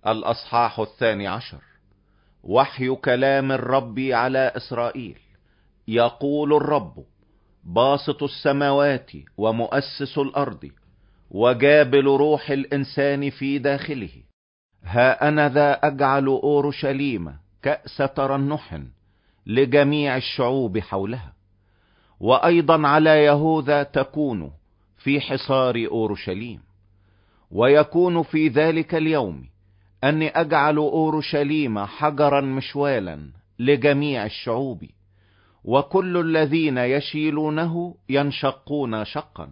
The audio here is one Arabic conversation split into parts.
الأصحاح 12. وحي كلام الرب على إسرائيل. يقول الرب: باسط السماوات ومؤسس الأرض وجابل روح الإنسان في داخله، ها أنا ذا أجعل أورشليم كأس ترنح لجميع الشعوب حولها، وأيضا على يهوذا تكون في حصار أورشليم. ويكون في ذلك اليوم أني أجعل أورشليم حجرا مشوالا لجميع الشعوب، وكل الذين يشيلونه ينشقون شقا،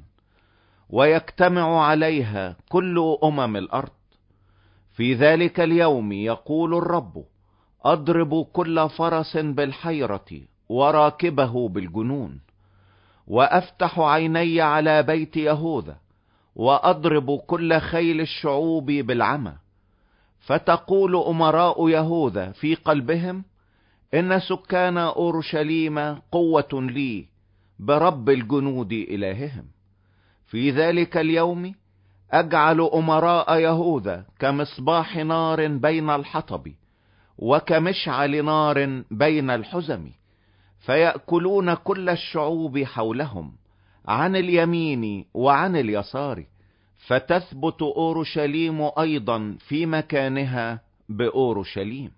ويجتمع عليها كل الأرض. في ذلك اليوم يقول الرب: أضرب كل فرس بالحيرة وراكبه بالجنون، وأفتح عيني على بيت يهوذا، وأضرب كل خيل الشعوب بالعمى. فتقول أمراء يهوذا في قلبهم: إن سكان أورشليم قوة لي برب الجنود إلههم. في ذلك اليوم أجعل أمراء يهوذا كمصباح نار بين الحطب، وكمشعل نار بين الحزم، فيأكلون كل الشعوب حولهم عن اليمين وعن اليسار، فتثبت أورشليم أيضا في مكانها بأورشليم.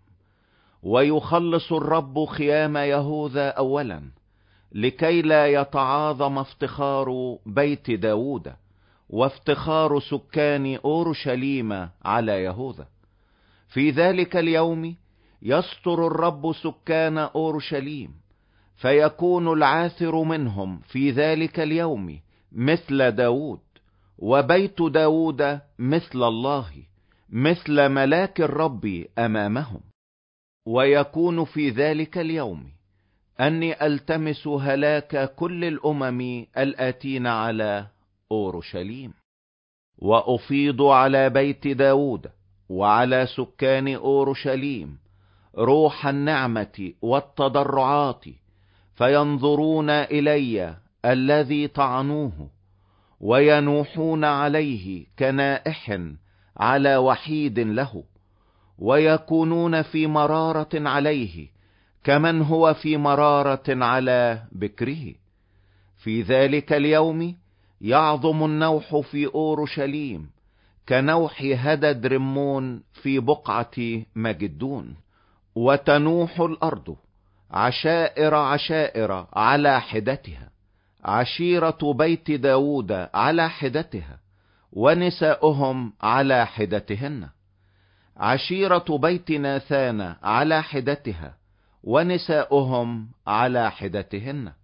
ويخلص الرب خيام يهوذا أولا، لكي لا يتعاظم افتخار بيت داود وافتخار سكان أورشليم على يهوذا. في ذلك اليوم يستر الرب سكان أورشليم، فيكون العاثر منهم في ذلك اليوم مثل داود، وبيت داود مثل الله، مثل ملاك الرب أمامهم. ويكون في ذلك اليوم أني ألتمس هلاك كل الأمم الآتين على أورشليم، وأفيض على بيت داود وعلى سكان أورشليم روح النعمة والتضرعات، فينظرون إلي الذي طعنوه، وينوحون عليه كنائح على وحيد له، ويكونون في مرارة عليه كمن هو في مرارة على بكره. في ذلك اليوم يعظم النوح في أورشليم كنوح هدد رمون في بقعة مجدون، وتنوح الأرض عشائر عشائر على حدتها، عشيرة بيت داود على حدتها، ونساؤهم على حدتهن، عشيرة بيت ناثان على حدتها، ونساؤهم على حدتهن،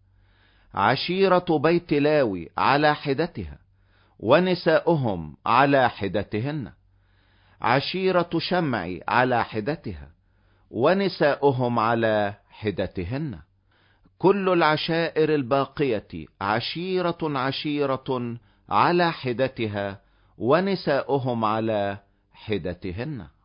عشيرة بيت لاوي على حدتها، ونساؤهم على حدتهن، عشيرة شمع على حدتها، ونساؤهم على حدتهن. كل العشائر الباقية عشيرة عشيرة على حدتها، ونساؤهم على حدتهن.